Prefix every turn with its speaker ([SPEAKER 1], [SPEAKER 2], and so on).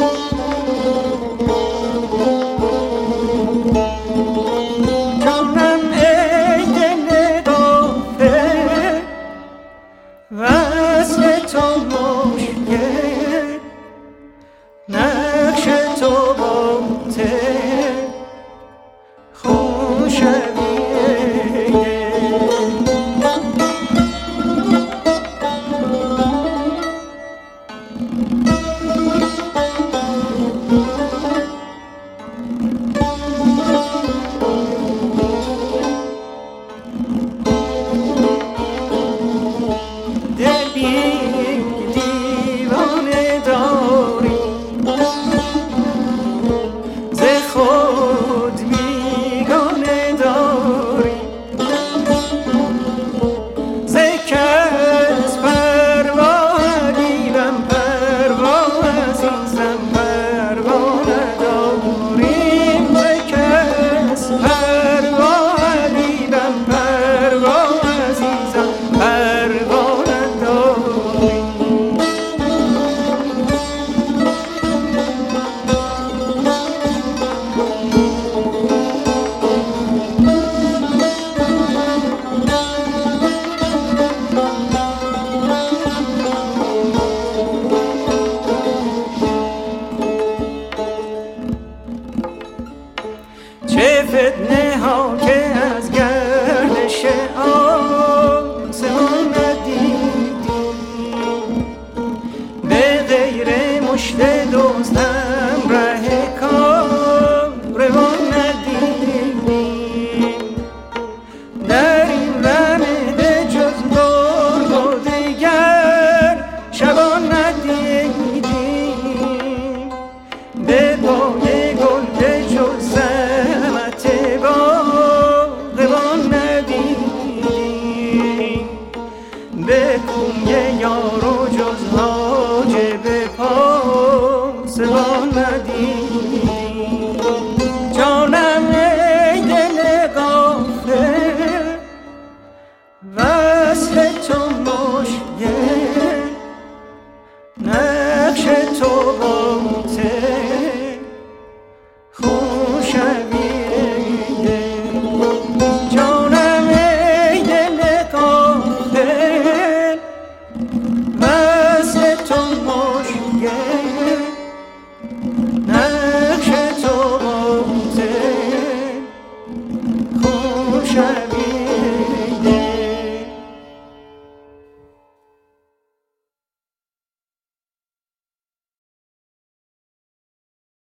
[SPEAKER 1] چه فتنه ها که از گردش آسمان ندیدیم، به غیر مشت دزدم ره کاروان ندیدیم. در این رمه جز گرگ و دگر شبان ندیدیم، به پای گل جز به کوی یارو جز حاجب پاسبان ندیدیم. جانم ای دل غافل، وصل تو مشکل، نقش تو باطل، خوشویده. جانم ای دل غافل، وصل تو مشکل، نقش تو باطل، خوشویده.